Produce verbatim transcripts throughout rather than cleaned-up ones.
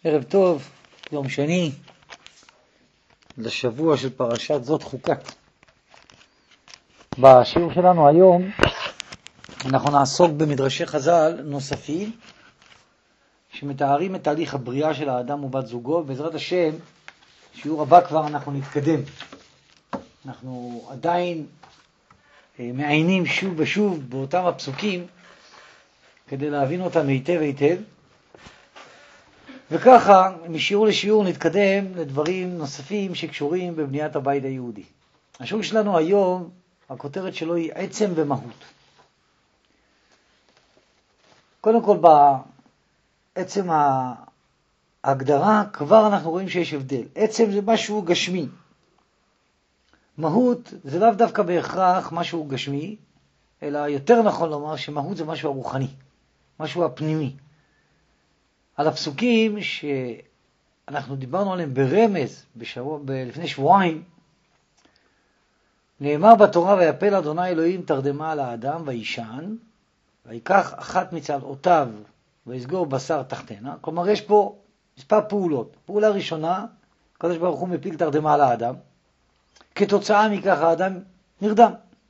ערב טוב, יום שני, לשבוע של פרשת זאת חוקת. בשיעור שלנו היום אנחנו נעסוק במדרשי חז"ל נוספים שמתארים את תהליך הבריאה של האדם ובת זוגו. בעזרת השם, שיעור הבא כבר אנחנו נתקדם. אנחנו עדיין מעיינים שוב ושוב באותם הפסוקים כדי להבין אותם היטב היטב. וככה, משיעור לשיעור נתקדם לדברים נוספים שקשורים בבניית הבית היהודי. השיעור שלנו היום, הכותרת שלו היא עצם ומהות. קודם כל, בעצם ההגדרה, כבר אנחנו רואים שיש הבדל. עצם זה משהו גשמי. מהות זה לאו דווקא בהכרח משהו גשמי, אלא יותר נכון לומר שמהות זה משהו רוחני, משהו הפנימי. על הפסוקים שאנחנו דיברנו עליהם ברמז בשבוע, ב- לפני שבועיים, נאמר בתורה, ויפל אדוני אלוהים תרדמה על האדם וישן, ויקח אחת מצלעותיו ויסגור בשר תחתנה. כלומר, יש פה מספר פעולות. פעולה ראשונה, הקדוש ברוך הוא מפיל תרדמה על האדם, כתוצאה מכך האדם נרדם.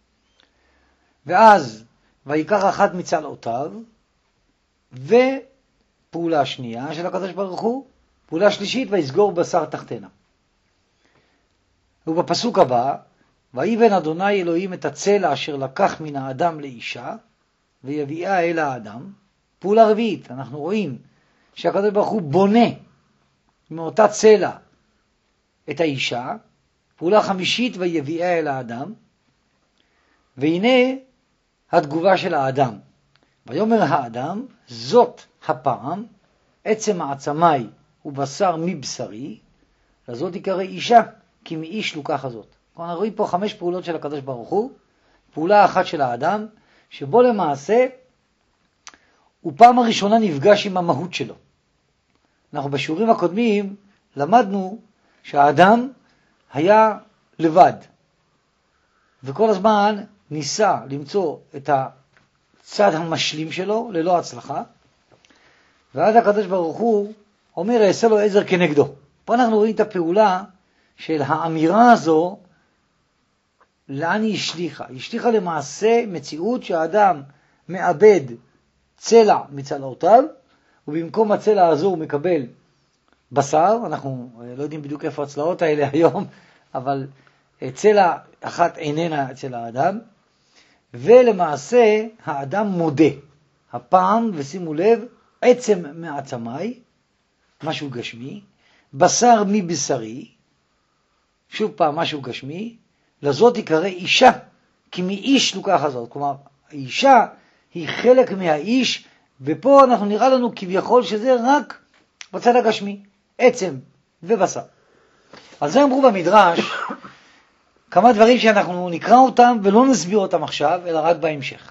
ואז ויקח אחת מצלעותיו, ו... פעולה שנייה של הקדוש ברוך הוא, פעולה שלישית, ויסגור בשר תחתנה. ובפסוק הבא, ויבן אדוני אלוהים את הצלע אשר לקח מן האדם לאישה, ויביאה אל האדם. פעולה רביעית, אנחנו רואים שהקדוש ברוך הוא בונה מאותה צלע את האישה. פעולה חמישית, ויביאה אל האדם. והנה התגובה של האדם. ויאמר האדם, זאת הפעם, עצם העצמי ובשר מבשרי, לזאת יקרא אישה, כי מאיש לוקח הזאת. אנחנו רואים פה חמש פעולות של הקדוש ברוך הוא, פעולה אחת של האדם, שבו למעשה הוא פעם הראשונה נפגש עם המהות שלו. אנחנו בשיעורים הקודמים למדנו שהאדם היה לבד, וכל הזמן ניסה למצוא את הצד המשלים שלו ללא הצלחה, ואז הקדוש ברוך הוא אומר, יעשה לו עזר כנגדו. פה אנחנו רואים את הפעולה של האמירה הזו, לאן היא השליחה. היא השליחה למעשה מציאות שהאדם מאבד צלע מצלעותיו, ובמקום הצלע הזו הוא מקבל בשר. אנחנו לא יודעים בדיוק איפה הצלעות האלה היום, אבל צלע אחת איננה אצל האדם, ולמעשה האדם מודה. הפעם, ושימו לב, עצם מעצמי, משהו גשמי, בשר מבשרי, שוב פעם משהו גשמי, לזאת יקרא אישה, כי מאיש לוקח הזאת. כלומר, האישה היא חלק מהאיש, ופה אנחנו נראה לנו כביכול שזה רק בצד הגשמי, עצם ובשר. על זה אמרו במדרש כמה דברים שאנחנו נקרא אותם ולא נסביר אותם עכשיו, אלא רק בהמשך.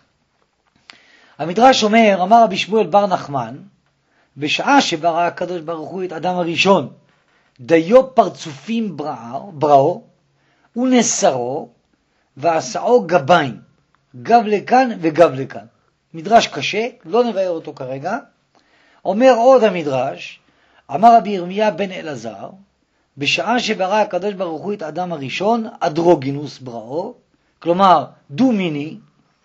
המדרש אומר, אמר רבי שמואל בר נחמן, בשעה שברא הקדוש ברוך הוא את אדם הראשון, דיו פרצופים בראו, בראו ונסרו, ועשאו גביים, גב לכאן וגב לכאן. מדרש קשה, לא נבאר אותו כרגע. אומר עוד המדרש, אמר רבי ירמיה בן אלעזר, בשעה שברא הקדוש ברוך הוא את אדם הראשון, אדרוגינוס בראו, כלומר דו מיני,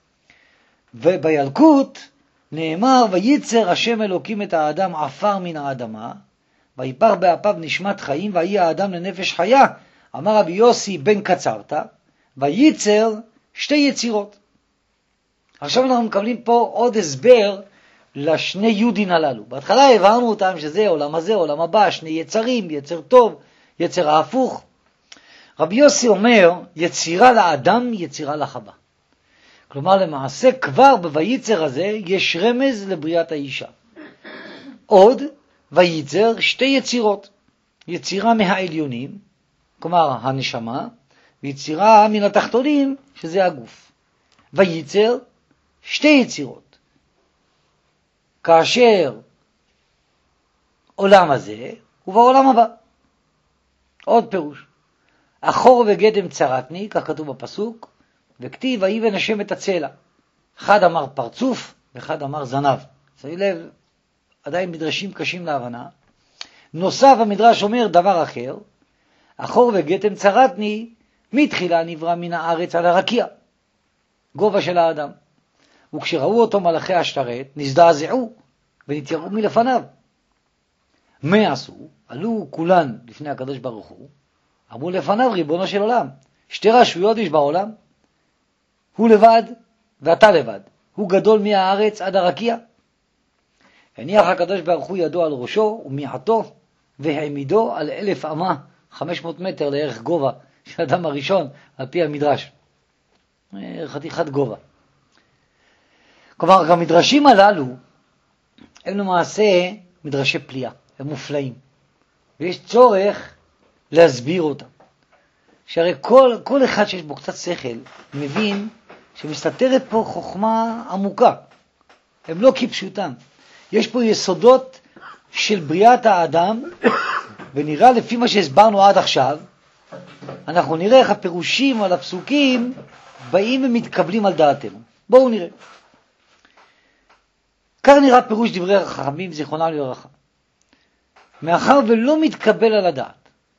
ובילקוט נאמר, וייצר השם אלוקים את האדם עפר מן האדמה, ויפר באפיו נשמת חיים, ויהי האדם לנפש חיה. אמר רבי יוסי בן קצרתא, וייצר שתי יצירות. עכשיו אנחנו מקבלים פה עוד הסבר לשני יודין הללו. בהתחלה הבהרנו אותם שזה עולם הזה, עולם הבא, שני יצרים, יצר טוב, יצר ההפוך. רבי יוסי אומר, יצירה לאדם, יצירה לחווה. כלומר, למעשה כבר בוייצר הזה יש רמז לבריאת האישה. עוד, וייצר שתי יצירות. יצירה מהעליונים, כלומר הנשמה, ויצירה מן התחתונים, שזה הגוף. וייצר שתי יצירות. כאשר עולם הזה ובעולם הבא. עוד פירוש. אחור וגדם צרתני, כך כתוב בפסוק, וכתיב ויבן השם את הצלע. אחד אמר פרצוף ואחד אמר זנב. שימו לב, עדיין מדרשים קשים להבנה. נוסף המדרש אומר דבר אחר, אחור וגתם צרתני, מתחילה נברא מן הארץ על הרקיע, גובה של האדם. וכשראו אותו מלאכי השרת, נזדעזעו ונתייראו מלפניו. מה עשו? עלו כולן לפני הקדוש ברוך הוא, אמרו לפניו ריבונו של עולם, שתי רשויות יש בעולם, הוא לבד ואתה לבד, הוא גדול מהארץ עד הרקיע. הניח הקדוש ברוך הוא ידו על ראשו ומיעתו והעמידו על אלף אמה, חמש מאות מטר לערך גובה של האדם הראשון על פי המדרש, חתיכת גובה. כלומר המדרשים הללו הם למעשה מדרשי פליאה, הם מופלאים, ויש צורך להסביר אותם. שהרי כל, כל אחד שיש בו קצת שכל מבין שמסתתרת פה חוכמה עמוקה, הם לא כפשוטם. יש פה יסודות של בריאת האדם, ונראה לפי מה שהסברנו עד עכשיו, אנחנו נראה איך הפירושים על הפסוקים באים ומתקבלים על דעתנו. בואו נראה. כך נראה פירוש דברי החכמים זיכרונם לברכה. מאחר ולא מתקבל על הדעת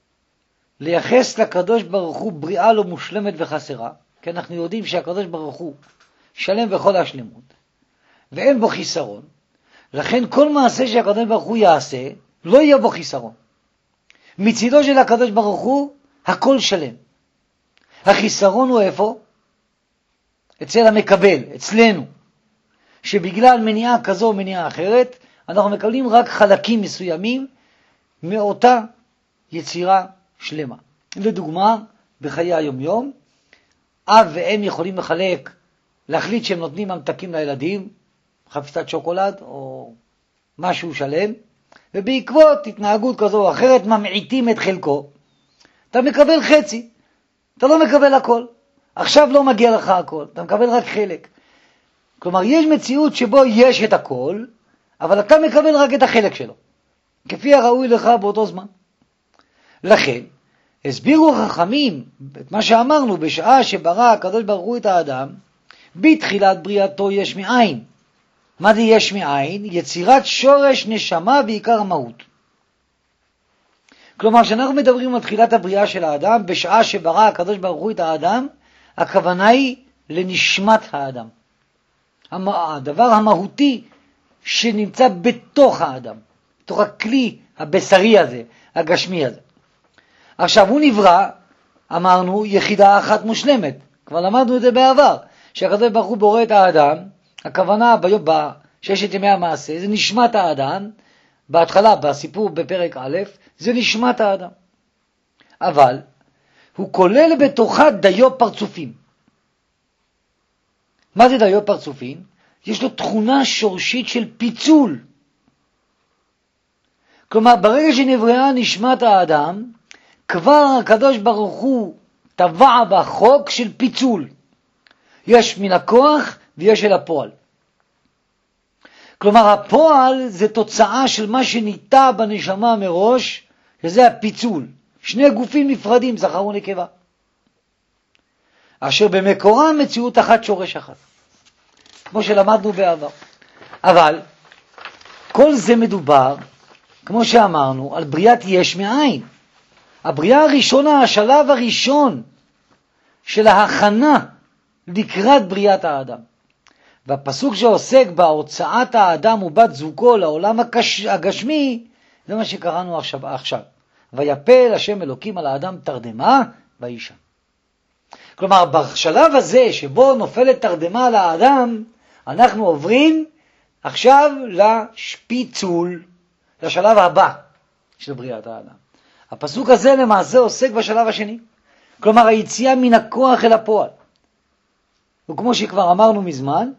לייחס לקדוש ברוך הוא בריאה לא מושלמת וחסרה, כי אנחנו יודעים שהקדוש ברוך הוא שלם בכל השלמות ואין בו חיסרון, לכן כל מעשה שהקדוש ברוך הוא יעשה לא יהיה בו חיסרון. מצידו של הקדוש ברוך הוא הכל שלם. החיסרון הוא איפה? אצל המקבל, אצלנו, שבגלל מניעה כזו או מניעה אחרת אנחנו מקבלים רק חלקים מסוימים מאותה יצירה שלמה. לדוגמה, בחיי היום-יום, אב ואם יכולים לחלק, להחליט שהם נותנים ממתקים לילדים, חפיסת שוקולד או משהו שלם, ובעקבות התנהגות כזו או אחרת ממעיטים את חלקו. אתה מקבל חצי, אתה לא מקבל הכל. עכשיו לא מגיע לך הכל, אתה מקבל רק חלק. כלומר, יש מציאות שבו יש את הכל, אבל אתה מקבל רק את החלק שלו, כפי הראוי לך באותו זמן. לכן, הסבירו חכמים את מה שאמרנו, בשעה שברא הקדוש ברוך הוא את האדם, בתחילת בריאתו יש מאין. מה זה יש מאין? יצירת שורש נשמה בעיקר המהות. כלומר, כשאנחנו מדברים על תחילת הבריאה של האדם, בשעה שברא הקדוש ברוך הוא את האדם, הכוונה היא לנשמת האדם. הדבר המהותי שנמצא בתוך האדם, בתוך הכלי הבשרי הזה, הגשמי הזה. עכשיו הוא נברא, אמרנו, יחידה אחת מושלמת. כבר למדנו את זה בעבר, שהקדוש ברוך הוא בורא את האדם, הכוונה ביום בששת ימי המעשה, זה נשמת האדם, בהתחלה, בסיפור בפרק א', זה נשמת האדם. אבל הוא כולל בתוכה דיו פרצופים. מה זה דיו פרצופים? יש לו תכונה שורשית של פיצול. כלומר, ברגע שנבראה נשמת האדם, כבר הקדוש ברוך הוא טבע בחוק של פיצול. יש מן הכוח ויש אל הפועל. כלומר, הפועל זה תוצאה של מה שניטע בנשמה מראש, שזה הפיצול. שני גופים נפרדים, זכר ונקבה. אשר במקורם מציאות אחת שורש אחת. כמו שלמדנו בעבר. אבל כל זה מדובר, כמו שאמרנו, על בריאת יש מאין. הבריאה הראשונה, השלב הראשון של ההכנה לקראת בריאת האדם. והפסוק שעוסק בהוצאת האדם ובת זוגו לעולם הקש... הגשמי, זה מה שקראנו עכשיו. עכשיו. ויפל השם אלוקים על האדם תרדמה ואישה. כלומר, בשלב הזה שבו נופלת תרדמה על האדם, אנחנו עוברים עכשיו לשפיצול, לשלב הבא של בריאת האדם. הפסוק הזה למעשה עוסק בשלב השני. כלומר, היציאה מן הכוח אל הפועל. וכמו שכבר אמרנו מזמן,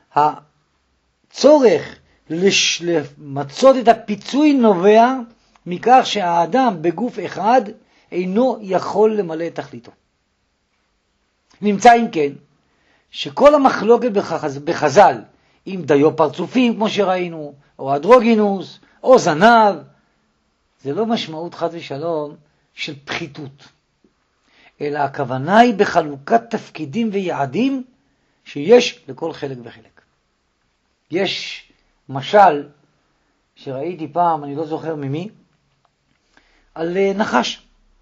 הצורך לש... למצות את הפיצוי נובע מכך שהאדם בגוף אחד אינו יכול למלא את תכליתו. נמצא אם כן, שכל המחלוקת בחז... בחז"ל, עם דיו פרצופים כמו שראינו, או אדרוגינוס, או זנב, זה לא משמעות חד ושלום של פחיתות, אלא הכוונה היא בחלוקת תפקידים ויעדים שיש לכל חלק וחלק. יש משל שראיתי פעם, אני לא זוכר ממי, על נחש.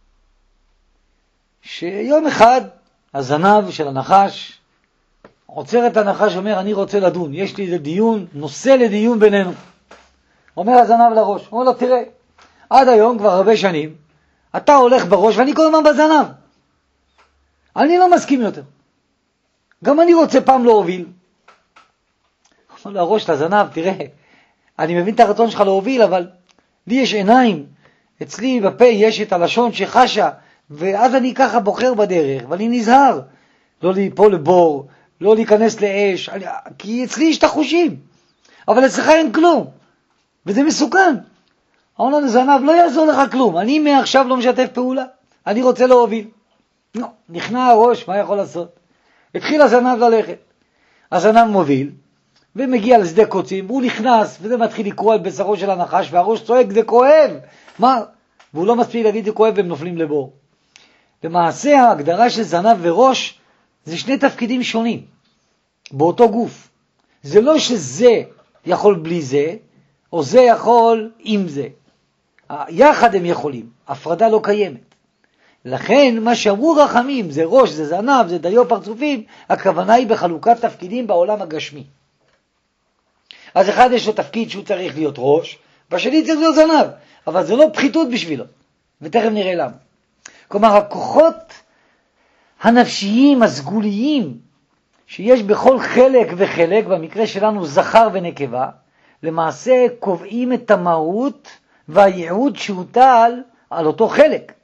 שיום אחד הזנב של הנחש עוצר את הנחש ואומר, אני רוצה לדון, יש לי דיון, נושא לדיון בינינו. אומר הזנב לראש, אומר לו, תראה, עד היום כבר הרבה שנים, אתה הולך בראש ואני כל הזמן בזנב. אני לא מסכים יותר. גם אני רוצה פעם להוביל. אומר לו הראש לזנב, תראה, אני מבין את הרצון שלך להוביל, אבל לי יש עיניים, אצלי בפה יש את הלשון שחשה, ואז אני ככה בוחר בדרך, ואני נזהר לא ליפול לבור, לא להיכנס לאש, אני, כי אצלי יש את החושים, אבל אצלך אין כלום, וזה מסוכן. אמר לנו זנב, לא יעזור לך כלום, אני מעכשיו לא משתף פעולה, אני רוצה להוביל. לא, נכנע הראש, מה יכול לעשות? התחיל הזנב ללכת. הזנב מוביל, ומגיע לשדה קוצים, והוא נכנס, וזה מתחיל לקרוא על בשרו של הנחש, והראש צועק, זה כואב. מה? והוא לא מספיק להגיד, זה כואב, והם נופלים לבור. למעשה, ההגדרה של זנב וראש, זה שני תפקידים שונים, באותו גוף. זה לא שזה יכול בלי זה, או זה יכול עם זה. יחד הם יכולים, הפרדה לא קיימת. לכן, מה שאמרו רחמים, זה ראש, זה זנב, זה דיו פרצופים, הכוונה היא בחלוקת תפקידים בעולם הגשמי. אז אחד יש לו תפקיד שהוא צריך להיות ראש, והשני צריך להיות זנב, אבל זה לא פחיתות בשבילו, ותכף נראה למה. כלומר, הכוחות הנפשיים, הסגוליים, שיש בכל חלק וחלק, במקרה שלנו זכר ונקבה, למעשה קובעים את המהות והייעוד שהוטל על אותו חלק.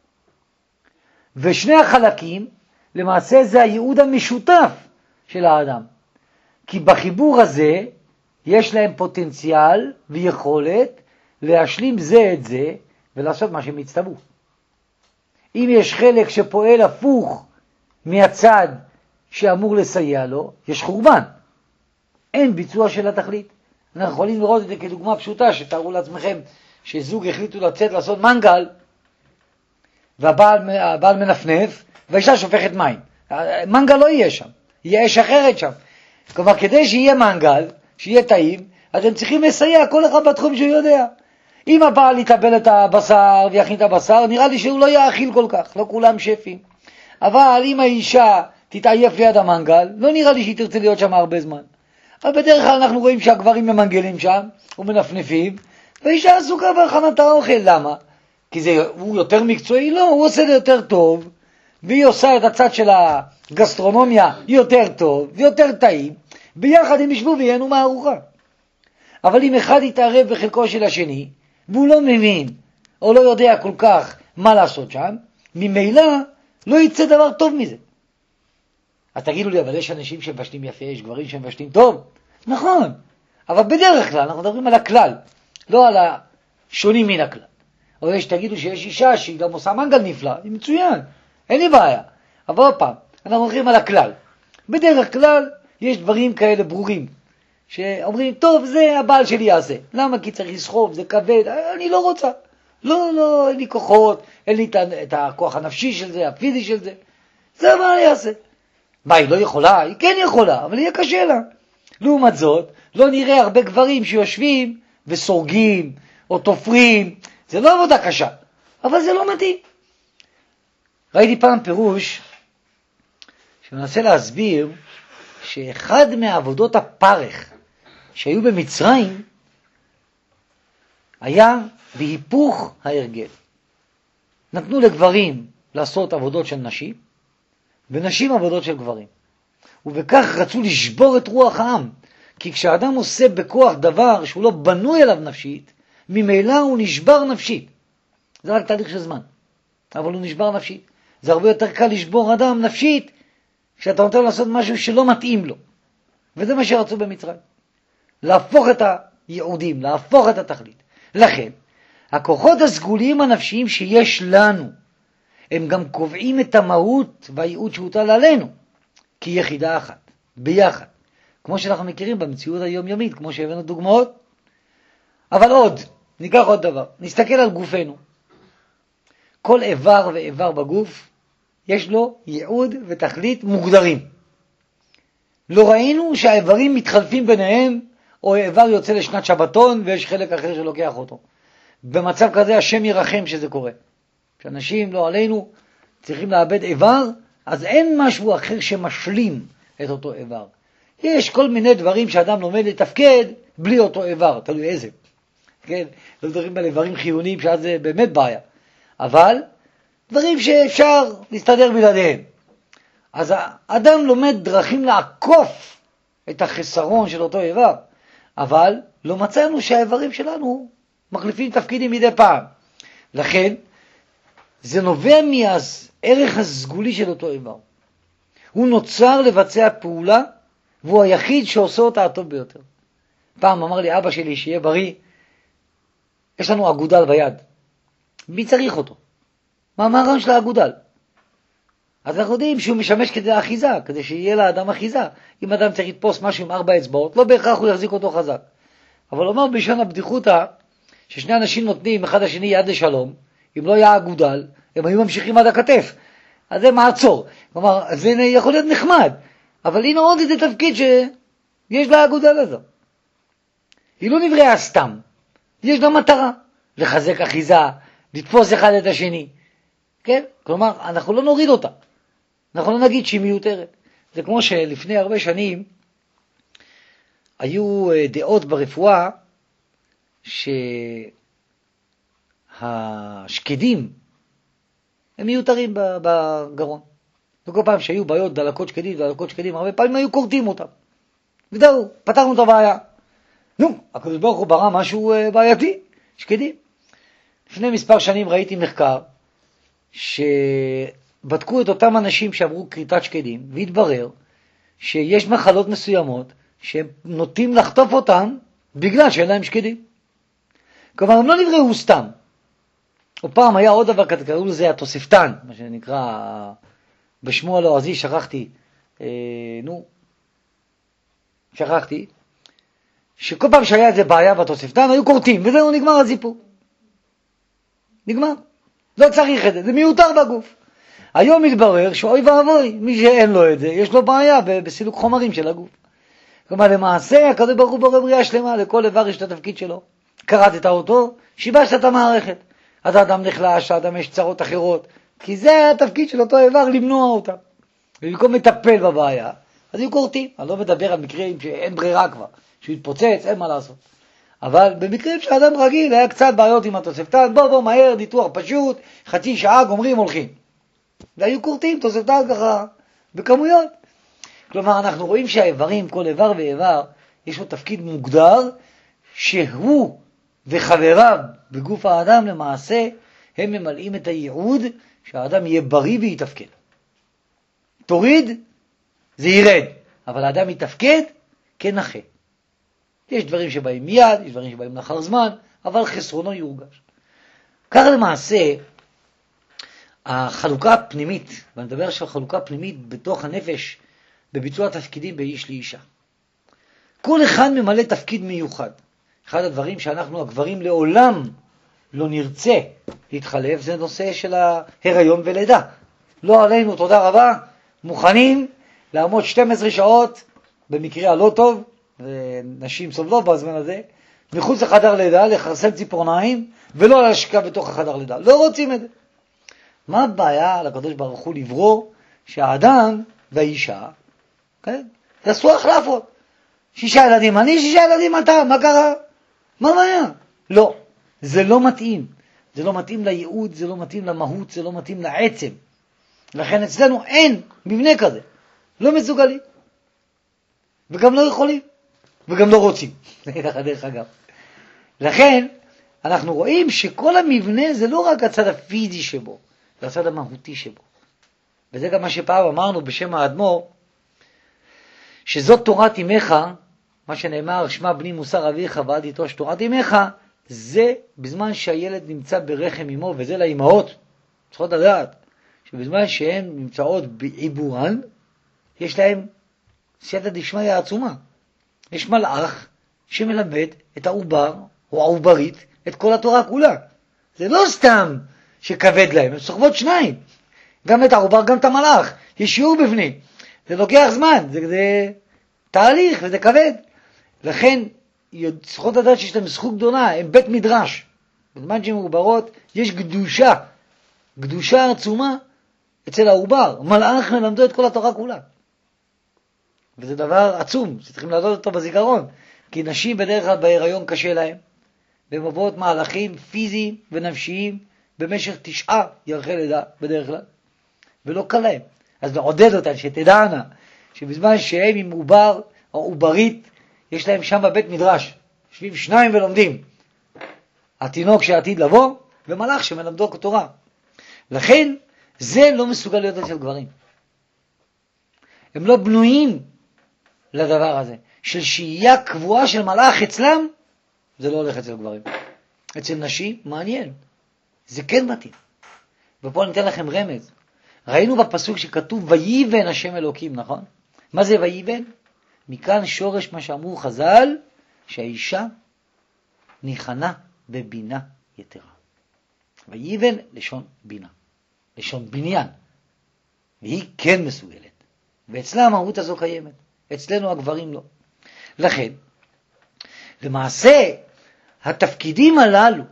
ושני החלקים, למעשה זה הייעוד המשותף של האדם. כי בחיבור הזה, יש להם פוטנציאל ויכולת להשלים זה את זה ולעשות מה שהם הצטוו. אם יש חלק שפועל הפוך מהצד שאמור לסייע לו, יש חורבן. אין ביצוע של התכלית. אנחנו יכולים לראות את זה כדוגמה פשוטה, שתארו לעצמכם שזוג החליטו לצאת לעשות מנגל, והבעל הבעל מנפנף, והאישה שופכת מים. מנגל לא יהיה שם, יהיה אש אחרת שם. כלומר, כדי שיהיה מנגל, שיהיה טעים, אז הם צריכים לסייע כל אחד בתחום שהוא יודע. אם הבעל יטבל את הבשר ויכין את הבשר, נראה לי שהוא לא יאכיל כל כך, לא כולם שפים. אבל אם האישה תתעייף ליד המנגל, לא נראה לי שהיא תרצה להיות שם הרבה זמן. אבל בדרך כלל אנחנו רואים שהגברים ממנגלים שם, ומנפנפים, והאישה עסוקה בהכנת האוכל. למה? כי זה, הוא יותר מקצועי? לא, הוא עושה זה יותר טוב, והיא עושה את הצד של הגסטרונומיה יותר טוב, ויותר טעים, ביחד הם ישבו ויהנו מהארוחה. אבל אם אחד יתערב בחלקו של השני, והוא לא מבין, או לא יודע כל כך מה לעשות שם, ממילא לא יצא דבר טוב מזה. אז תגידו לי, אבל יש אנשים שמבשלים יפה, יש גברים שמבשלים טוב? נכון, אבל בדרך כלל אנחנו מדברים על הכלל, לא על השונים מן הכלל. או יש, תגידו שיש אישה שהיא גם עושה מנגל נפלא, היא מצוין, אין לי בעיה. אבל עוד פעם, אנחנו הולכים על הכלל. בדרך כלל יש דברים כאלה ברורים, שאומרים, טוב, זה הבעל שלי יעשה. למה? כי צריך לסחוב, זה כבד, אני לא רוצה. לא, לא, אין לי כוחות, אין לי את הכוח הנפשי של זה, הפיזי של זה. זה הבעל יעשה. מה, היא לא יכולה? היא כן יכולה, אבל יהיה קשה לה. לעומת זאת, לא נראה הרבה גברים שיושבים וסורגים או תופרים. זה לא עבודה קשה, אבל זה לא מתאים. ראיתי פעם פירוש שמנסה להסביר שאחד מעבודות הפרך שהיו במצרים היה בהיפוך ההרגל. נתנו לגברים לעשות עבודות של נשים, ונשים עבודות של גברים. ובכך רצו לשבור את רוח העם, כי כשאדם עושה בכוח דבר שהוא לא בנוי עליו נפשית, ממילא הוא נשבר נפשית. זה רק תהליך של זמן, אבל הוא נשבר נפשית. זה הרבה יותר קל לשבור אדם נפשית, כשאתה נותן לעשות משהו שלא מתאים לו. וזה מה שרצו במצרים. להפוך את הייעודים, להפוך את התכלית. לכן, הכוחות הסגוליים הנפשיים שיש לנו, הם גם קובעים את המהות והייעוד שהוטל עלינו, כיחידה אחת, ביחד. כמו שאנחנו מכירים במציאות היומיומית, כמו שהבאנו דוגמאות. אבל עוד, ניקח עוד דבר, נסתכל על גופנו. כל איבר ואיבר בגוף, יש לו ייעוד ותכלית מוגדרים. לא ראינו שהאיברים מתחלפים ביניהם, או איבר יוצא לשנת שבתון ויש חלק אחר שלוקח אותו. במצב כזה השם ירחם שזה קורה. כשאנשים לא עלינו צריכים לאבד איבר, אז אין משהו אחר שמשלים את אותו איבר. יש כל מיני דברים שאדם לומד לתפקד בלי אותו איבר, תלוי איזה. כן? לא דברים על איברים חיוניים שאז זה באמת בעיה. אבל דברים שאפשר להסתדר בלעדיהם. אז האדם לומד דרכים לעקוף את החסרון של אותו איבר, אבל לא מצאנו שהאיברים שלנו מחליפים תפקידים מדי פעם. לכן, זה נובע מהערך הסגולי של אותו איבר. הוא נוצר לבצע פעולה, והוא היחיד שעושה אותה הטוב ביותר. פעם אמר לי אבא שלי שיהיה בריא, יש לנו אגודל ביד. מי צריך אותו? מה הרעיון של האגודל? אז אנחנו יודעים שהוא משמש כדי האחיזה, כדי שיהיה לאדם אחיזה. אם אדם צריך לתפוס משהו עם ארבע אצבעות, לא בהכרח הוא יחזיק אותו חזק. אבל אומר בלשון הבדיחותא, ששני אנשים נותנים אחד השני יד לשלום, אם לא היה אגודל, הם היו ממשיכים עד הכתף. אז זה מעצור. כלומר, זה יכול להיות נחמד. אבל הנה עוד איזה תפקיד שיש לה אגודל הזו. היא לא נבראה סתם. יש לה מטרה. לחזק אחיזה, לתפוס אחד את השני. כן? כלומר, אנחנו לא נוריד אותה. אנחנו לא נגיד שהיא מיותרת. זה כמו שלפני הרבה שנים היו דעות ברפואה שהשקדים הם מיותרים בגרון. וכל פעם שהיו בעיות דלקות שקדים, דלקות שקדים, הרבה פעמים היו קורטים אותם. ודאו, פתרנו את הבעיה. נו, הקדוש ברוך הוא ברא משהו בעייתי, שקדים. לפני מספר שנים ראיתי מחקר שבדקו את אותם אנשים שעברו קריטת שקדים, והתברר שיש מחלות מסוימות שהם נוטים לחטוף אותם בגלל שאין להם שקדים. כלומר, הם לא נבראו סתם. או פעם היה עוד דבר כזה, קראו לזה התוספתן, מה שנקרא בשמו הלועזי, שכחתי, אה, נו, שכחתי, שכל פעם שהיה איזה בעיה בתוספתן, היו קורטים, וזהו, נגמר הסיפור. נגמר. לא צריך את זה, זה מיותר בגוף. היום מתברר שאוי ואבוי, מי שאין לו את זה, יש לו בעיה בסילוק חומרים של הגוף. כלומר, למעשה, הקדוש ברוך הוא בורא בריאה שלמה, לכל איבר יש את התפקיד שלו. קראת אותו, שיבשת את המערכת. אז האדם נחלש, האדם יש צרות אחרות, כי זה התפקיד של אותו איבר, למנוע אותה. ובמקום לטפל בבעיה, אז יהיו קורטים. אני לא מדבר על מקרים שאין ברירה כבר, שהוא יתפוצץ, אין מה לעשות. אבל במקרים שהאדם רגיל, היה קצת בעיות עם התוספתן, בוא בוא מהר, ניתוח פשוט, חצי שעה, גומרים, הולכים. והיו קורטים, תוספתן ככה, בכמויות. כלומר, אנחנו רואים שהאיברים, כל איבר ואיבר, יש לו תפקיד מוגדר, שהוא וחבריו בגוף האדם למעשה, הם ממלאים את הייעוד שהאדם יהיה בריא ויתפקד. תוריד, זה ירד, אבל האדם יתפקד כנכה. יש דברים שבאים מיד, יש דברים שבאים לאחר זמן, אבל חסרונו יורגש. כך למעשה, החלוקה הפנימית, ואני מדבר של חלוקה פנימית בתוך הנפש, בביצוע תפקידים באיש לאישה. כל אחד ממלא תפקיד מיוחד. אחד הדברים שאנחנו הגברים לעולם לא נרצה להתחלף, זה נושא של ההיריון ולידה. לא עלינו, תודה רבה, מוכנים לעמוד שתים עשרה שעות, במקרה הלא טוב, ונשים סובלות בזמן הזה, מחוץ לחדר לידה, לחרסם ציפורניים, ולא להשקע בתוך החדר לידה. לא רוצים את זה. מה הבעיה לקדוש ברוך הוא לברור שהאדם והאישה, כן? תעשו החלפות. שישה ילדים אני, שישה ילדים אתה, מה קרה? מה הבעיה? לא, זה לא מתאים. זה לא מתאים לייעוד, זה לא מתאים למהות, זה לא מתאים לעצם. לכן אצלנו אין מבנה כזה. לא מסוגלים. וגם לא יכולים. וגם לא רוצים. דרך אגב. לכן, אנחנו רואים שכל המבנה זה לא רק הצד הפיזי שבו, זה הצד המהותי שבו. וזה גם מה שפעם אמרנו בשם האדמו"ר, שזאת תורת אמך, מה שנאמר, שמע בני מוסר אביך ועד איתו שתורת אמך, זה בזמן שהילד נמצא ברחם אמו, וזה לאמהות, צריכות לדעת, שבזמן שהן נמצאות בעיבורן, יש להם סייעתא דשמיא עצומה. יש מלאך שמלמד את העובר, או העוברית, את כל התורה כולה. זה לא סתם שכבד להם, הם סוחבות שניים. גם את העובר, גם את המלאך. יש שיעור בפנים. זה לוקח זמן, זה, זה תהליך וזה כבד. לכן, צריכות לדעת שיש להם זכות גדולה, הם בית מדרש. בזמן שהן מעוברות יש קדושה, קדושה עצומה אצל העובר. מלאך מלמדו את כל התורה כולה. וזה דבר עצום, שצריכים לעשות אותו בזיכרון. כי נשים בדרך כלל בהיריון קשה להם, והן עוברות מהלכים פיזיים ונפשיים במשך תשעה ירחי לידה בדרך כלל, ולא קל להם. אז לעודד אותן, שתדענה, שבזמן שהם עם עובר או עוברית, יש להם שם בבית מדרש, יושבים שניים ולומדים. התינוק שעתיד לבוא, ומלאך שמלמדו כתורה. לכן, זה לא מסוגל להיות אצל גברים. הם לא בנויים לדבר הזה. של שהייה קבועה של מלאך אצלם, זה לא הולך אצל גברים. אצל נשים, מעניין. זה כן מתאים. ופה אני אתן לכם רמז. ראינו בפסוק שכתוב, ויבן השם אלוקים, נכון? מה זה ויבן? מכאן שורש מה שאמרו חז"ל, שהאישה ניחנה בבינה יתרה. ויבן לשון בינה. לשון בניין. והיא כן מסוגלת. ואצלה המהות הזו קיימת. אצלנו הגברים לא. לכן, למעשה, התפקידים הללו,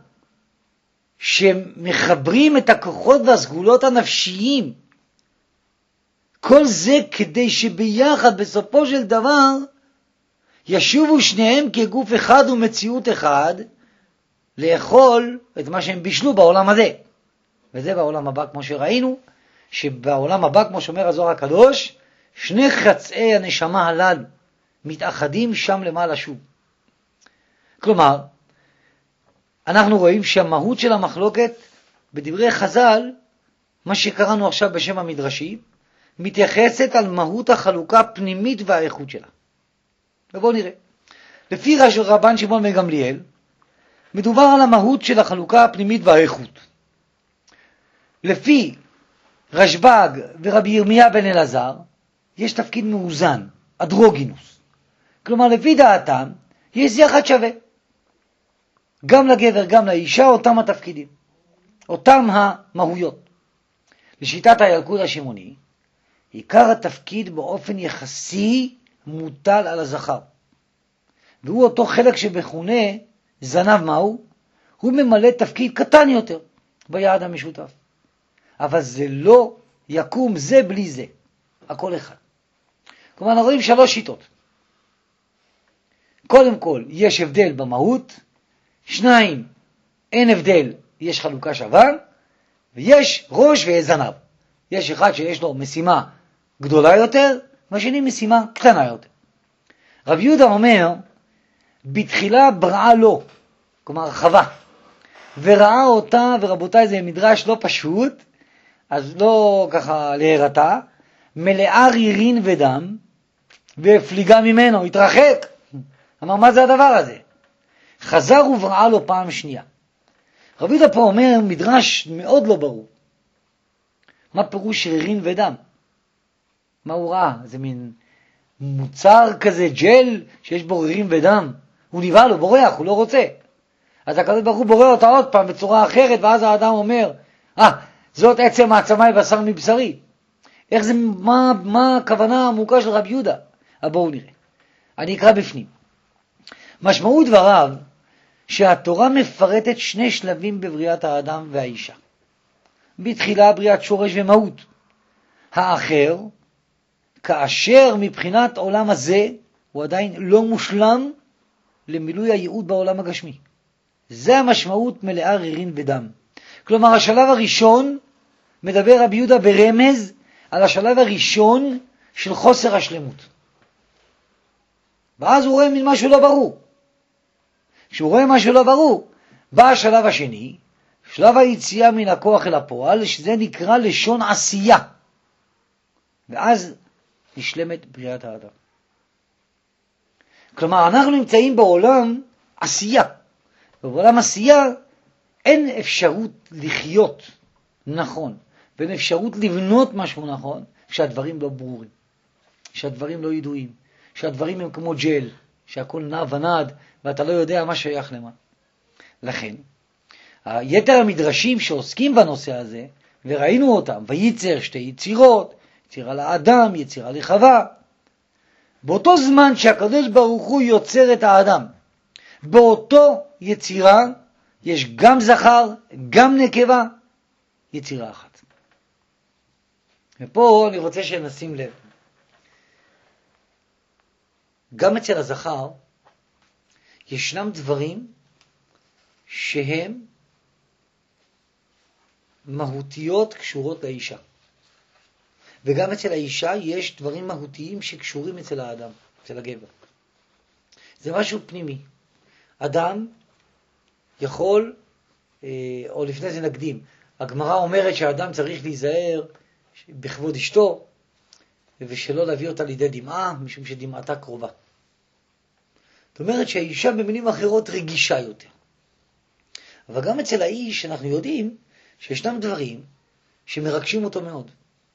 שמחברים את הכוחות והסגולות הנפשיים, כל זה כדי שביחד בסופו של דבר, ישובו שניהם כגוף אחד ומציאות אחד, לאכול את מה שהם בישלו בעולם הזה. וזה בעולם הבא, כמו שראינו, שבעולם הבא, כמו שאומר הזוהר הקדוש, שני חצאי הנשמה הללו מתאחדים שם למעלה שוב. כלומר, אנחנו רואים שהמהות של המחלוקת בדברי חז"ל, מה שקראנו עכשיו בשם המדרשי, מתייחסת על מהות החלוקה הפנימית והאיכות שלה. ובואו נראה. לפי רבן שמעון בן גמליאל, מדובר על המהות של החלוקה הפנימית והאיכות. לפי רשב"ג ורבי ירמיה בן אלעזר, יש תפקיד מאוזן, אדרוגינוס. כלומר, לפי דעתם, יש יחד שווה. גם לגבר, גם לאישה, אותם התפקידים. אותם המהויות. לשיטת הילקוט השמעוני, עיקר התפקיד באופן יחסי מוטל על הזכר. והוא אותו חלק שבכונה זנב מהו, הוא ממלא תפקיד קטן יותר ביעד המשותף. אבל זה לא יקום זה בלי זה. הכל אחד. כלומר, אנחנו רואים שלוש שיטות. קודם כל, יש הבדל במהות. שניים, אין הבדל, יש חלוקה שווה. ויש ראש ויש זנב. יש אחד שיש לו משימה גדולה יותר, והשני משימה קטנה יותר. רב יהודה אומר, בתחילה בראה לו, כלומר חווה, וראה אותה, ורבותיי זה מדרש לא פשוט, אז לא ככה להירתה, מלאה רירין ודם, והפליגה ממנו, התרחק. אמר, מה זה הדבר הזה? חזר ובראה לו פעם שנייה. רב יהודה פה אומר מדרש מאוד לא ברור. מה פירוש רירין ודם? מה הוא ראה? זה מין מוצר כזה, ג'ל, שיש בו רירין ודם. הוא נבהל, הוא בורח, הוא לא רוצה. אז הקדוש ברוך הוא בורא אותה עוד פעם בצורה אחרת, ואז האדם אומר, אה, זאת עצם העצמי בשר מבשרי. איך זה, מה, מה הכוונה העמוקה של רב יהודה? אבל בואו נראה. אני אקרא בפנים. משמעות דבריו, שהתורה מפרטת שני שלבים בבריאת האדם והאישה. בתחילה בריאת שורש ומהות. האחר, כאשר מבחינת עולם הזה, הוא עדיין לא מושלם למילוי הייעוד בעולם הגשמי. זה המשמעות מלאה רירין ודם. כלומר, השלב הראשון, מדבר רבי יהודה ברמז, על השלב הראשון של חוסר השלמות. ואז הוא רואה מן משהו לא ברור. כשהוא רואה משהו לא ברור, בא השלב השני, שלב היציאה מן הכוח אל הפועל, שזה נקרא לשון עשייה. ואז נשלמת בריאת האדם. כלומר, אנחנו נמצאים בעולם עשייה. ובעולם עשייה אין אפשרות לחיות נכון, ואין אפשרות לבנות משהו נכון, כשהדברים לא ברורים, כשהדברים לא ידועים, כשהדברים הם כמו ג'ל, שהכל נע ונד, ואתה לא יודע מה שייך למה. לכן, היתר המדרשים שעוסקים בנושא הזה, וראינו אותם, וייצר שתי יצירות, יצירה לאדם, יצירה לחווה, באותו זמן שהקדוש ברוך הוא יוצר את האדם, באותו יצירה יש גם זכר, גם נקבה, יצירה אחת. ופה אני רוצה שנשים לב. גם אצל הזכר ישנם דברים שהם מהותיות קשורות לאישה. וגם אצל האישה יש דברים מהותיים שקשורים אצל האדם, אצל הגבר. זה משהו פנימי. אדם יכול, או לפני זה נקדים, הגמרא אומרת שהאדם צריך להיזהר בכבוד אשתו, ושלא להביא אותה לידי דמעה, משום שדמעתה קרובה. זאת אומרת שהאישה במילים אחרות רגישה יותר. אבל גם אצל האיש אנחנו יודעים שישנם דברים שמרגשים אותו מאוד.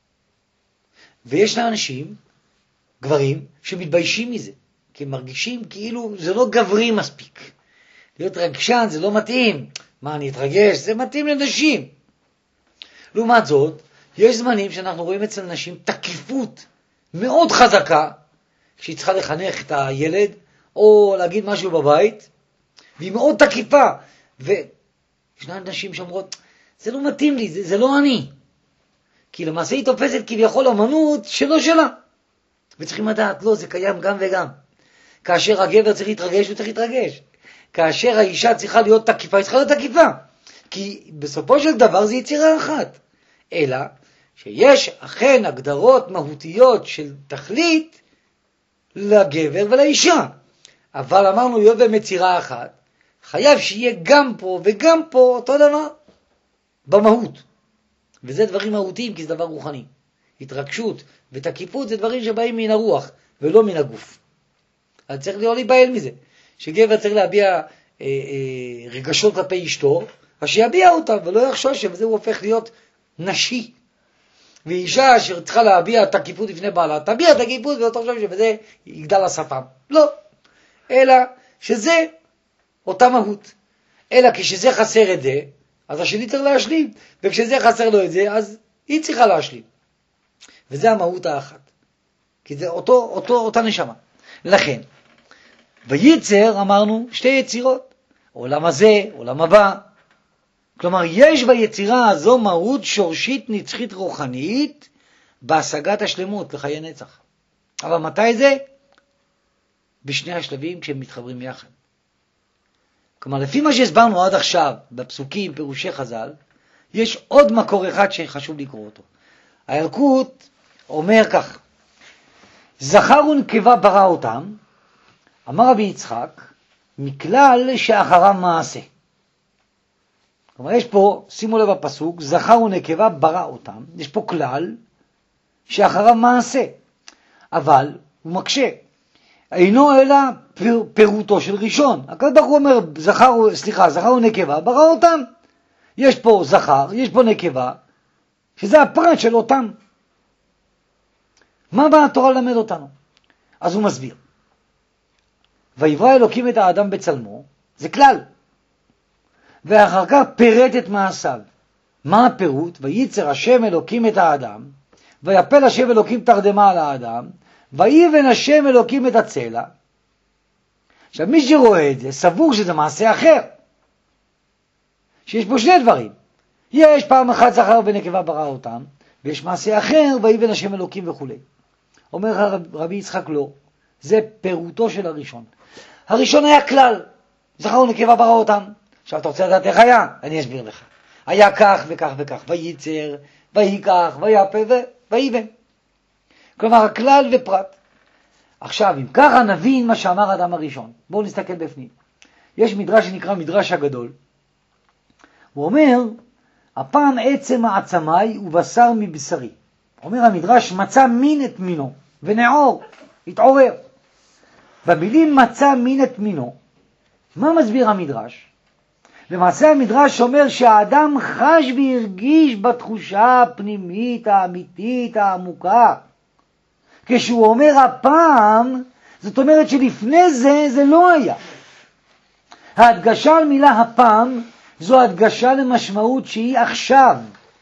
וישנם אנשים, גברים, שמתביישים מזה, כי הם מרגישים כאילו זה לא גברי מספיק. להיות רגשן זה לא מתאים. מה, אני אתרגש? זה מתאים לנשים. לעומת זאת, יש זמנים שאנחנו רואים אצל נשים תקיפות מאוד חזקה, כשהיא צריכה לחנך את הילד, או להגיד משהו בבית, והיא מאוד תקיפה. וישנן נשים שאומרות, זה לא מתאים לי, זה, זה לא אני. כי למעשה היא תופסת כביכול אמנות שלא שלה. וצריכים לדעת, לא, זה קיים גם וגם. כאשר הגבר צריך להתרגש, הוא צריך להתרגש. כאשר האישה צריכה להיות תקיפה, היא צריכה להיות תקיפה. כי בסופו של דבר זה יצירה אחת. אלא שיש אכן הגדרות מהותיות של תכלית לגבר ולאישה. אבל אמרנו, להיות במצira אחת, חייב שיהיה גם פה וגם פה אותו דבר. במהות. וזה דברים מהותיים, כי זה דבר רוחני. התרגשות ותקיפות זה דברים שבאים מן הרוח, ולא מן הגוף. אז צריך לא להיבהל מזה. שגבר צריך להביע אה, אה, רגשות כלפי אשתו, אז שיביע אותם, ולא יחשוש שבזה הוא הופך להיות נשי. ואישה שצריכה להביע תקיפות לפני בעלה, תביע תקיפות ולא תחשוב שבזה יגדל השפם. לא. אלא שזה אותה מהות. אלא כשזה חסר את זה, אז השני צריך להשלים. וכשזה חסר לו את זה, אז היא צריכה להשלים. וזה המהות האחת. כי זה אותו, אותו, אותה נשמה. לכן, וייצר אמרנו שתי יצירות. עולם הזה, עולם הבא. כלומר, יש ביצירה הזו מהות שורשית נצחית רוחנית בהשגת השלמות לחיי נצח. אבל מתי זה? בשני השלבים כשהם מתחברים יחד. כלומר, לפי מה שהסברנו עד עכשיו, בפסוקים, פירושי חז"ל, יש עוד מקור אחד שחשוב לקרוא אותו. הילקוט אומר כך, זכר ונקבה ברא אותם, אמר רבי יצחק, מכלל שאחריו מעשה. כלומר, יש פה, שימו לב בפסוק, זכר ונקבה ברא אותם, יש פה כלל שאחריו מעשה. אבל הוא מקשה, אינו אלא פיר, פירוטו של ראשון. הקדוש ברוך הוא אומר, זכר, סליחה, זכר ונקבה ברא אותם. יש פה זכר, יש פה נקבה, שזה הפרט של אותם. מה באה התורה ללמד אותנו? אז הוא מסביר. ויברא אלוקים את האדם בצלמו, זה כלל. ואחר כך פירט את מעשיו. מה הפירוט? וייצר השם אלוקים את האדם, ויפל השם אלוקים תרדמה על האדם, ויבן השם אלוקים את הצלע. עכשיו מי שרואה את זה סבור שזה מעשה אחר. שיש פה שני דברים. יש פעם אחת זכר ונקבה ברא אותם, ויש מעשה אחר, ויבן השם אלוקים וכו'. אומר רבי יצחק לא, זה פירוטו של הראשון. הראשון היה כלל, זכר ונקבה ברא אותם. עכשיו אתה רוצה לדעת איך היה? אני אסביר לך. היה כך וכך וכך, וייצר, ויהי כך, ויפה ויבן. כלומר הכלל ופרט. עכשיו אם ככה נבין מה שאמר האדם הראשון. בואו נסתכל בפנים. יש מדרש שנקרא מדרש הגדול. הוא אומר, הפעם עצם העצמי ובשר מבשרי. אומר המדרש, מצא מין את מינו ונעור, התעורר. במילים מצא מין את מינו, מה מסביר המדרש? למעשה המדרש אומר שהאדם חש והרגיש בתחושה הפנימית האמיתית העמוקה. כשהוא אומר הפעם, זאת אומרת שלפני זה זה לא היה. ההדגשה על מילה הפעם זו הדגשה למשמעות שהיא עכשיו.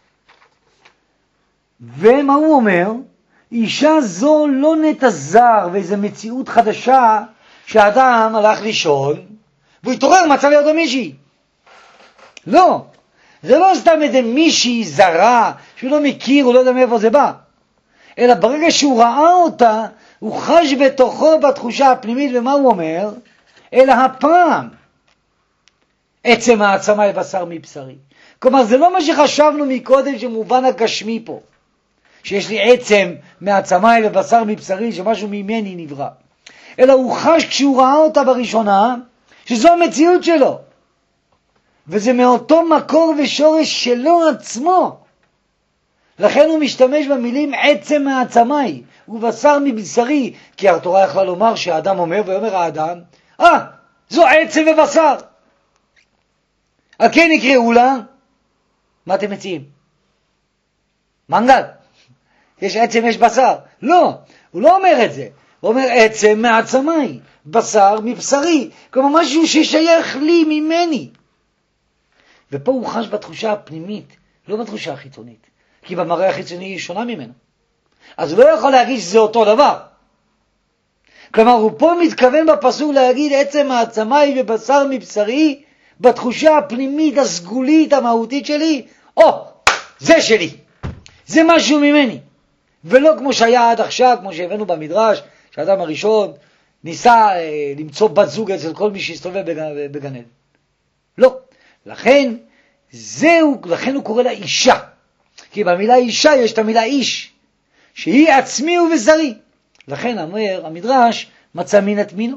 ומה הוא אומר? אישה זו לא נטע זר ואיזו מציאות חדשה שהאדם הלך לישון והוא התעורר מצא לידו מישהי. לא. זה לא סתם איזה מישהי זרה, שהוא לא מכיר, הוא לא יודע מאיפה זה בא. אלא ברגע שהוא ראה אותה, הוא חש בתוכו בתחושה הפנימית, ומה הוא אומר? אלא הפעם, עצם העצמה לבשר מבשרי. כלומר, זה לא מה שחשבנו מקודם שמובן הגשמי פה. שיש לי עצם מעצמה לבשר מבשרי, שמשהו ממני נברא. אלא הוא חש כשהוא ראה אותה בראשונה, שזו המציאות שלו. וזה מאותו מקור ושורש שלו עצמו. לכן הוא משתמש במילים עצם מעצמי, ובשר מבשרי, כי התורה יכלה לומר שהאדם אומר, ואומר האדם, אה, זו עצם ובשר. על כן יקראו לה, מה אתם מציעים? מנגל. יש עצם, יש בשר. לא, הוא לא אומר את זה. הוא אומר עצם מעצמי, בשר מבשרי. כלומר משהו ששייך לי ממני. ופה הוא חש בתחושה הפנימית, לא בתחושה החיצונית. כי במראה החיצוני היא שונה ממנו. אז הוא לא יכול להגיד שזה אותו דבר. כלומר, הוא פה מתכוון בפסוק להגיד עצם העצמי ובשר מבשרי, בתחושה הפנימית, הסגולית, המהותית שלי, או, זה שלי. זה משהו ממני. ולא כמו שהיה עד עכשיו, כמו שהבאנו במדרש, שהאדם הראשון ניסה אה, למצוא בת זוג אצל כל מי שהסתובב בגן, בגן עדן. לא. לכן, זהו, לכן הוא קורא לה אישה. כי במילה אישה יש את המילה איש, שהיא עצמי ובשרי. לכן אומר המדרש, מצא מין את מינו.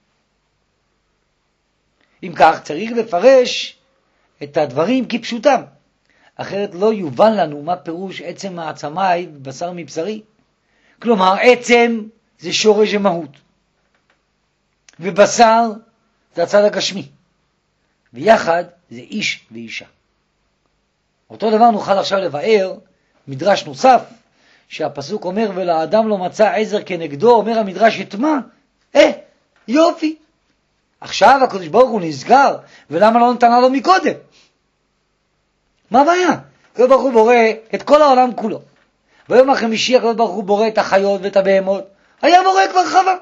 אם כך, צריך לפרש את הדברים כפשוטם. אחרת לא יובן לנו מה פירוש עצם העצמי בשר מבשרי. כלומר, עצם זה שורש המהות. ובשר זה הצד הגשמי. ויחד זה איש ואישה. אותו דבר נוכל עכשיו לבאר מדרש נוסף, שהפסוק אומר, ולאדם לא מצא עזר כנגדו, אומר המדרש, את מה? אה, יופי. עכשיו הקדוש ברוך הוא נזכר, ולמה לא נתנה לו מקודם? מה הבעיה? הקדוש ברוך הוא בורא את כל העולם כולו. ביום החמישי הקדוש ברוך הוא בורא את החיות ואת הבהמות. היה בורא כבר חווה.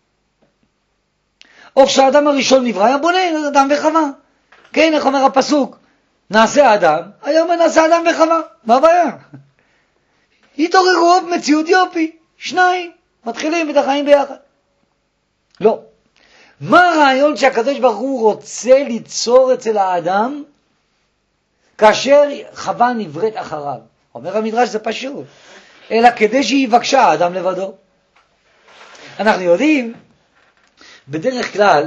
או כשהאדם הראשון נברא, היה בונה אדם וחווה. כן, איך אומר הפסוק? נעשה אדם, היום נעשה אדם וחווה. מה הבעיה? התעוררו מציאות יופי. שניים, מתחילים את החיים ביחד. לא. מה הרעיון שהקדוש ברוך הוא רוצה ליצור אצל האדם כאשר חווה נבראת אחריו? אומר המדרש זה פשוט. אלא כדי שיבקשה האדם לבדו. אנחנו יודעים בדרך כלל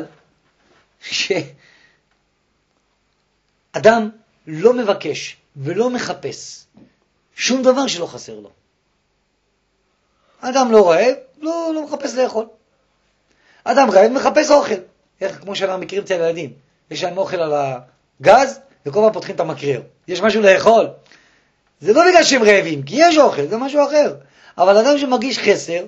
שאדם לא מבקש ולא מחפש שום דבר שלא חסר לו. אדם לא רעב, לא, לא מחפש לאכול. אדם רעב מחפש אוכל. איך, כמו שאנחנו מכירים אצל ילדים. יש להם אוכל על הגז, וכל פעם פותחים את המקרר. יש משהו לאכול. זה לא בגלל שהם רעבים, כי יש אוכל, זה משהו אחר. אבל אדם שמרגיש חסר,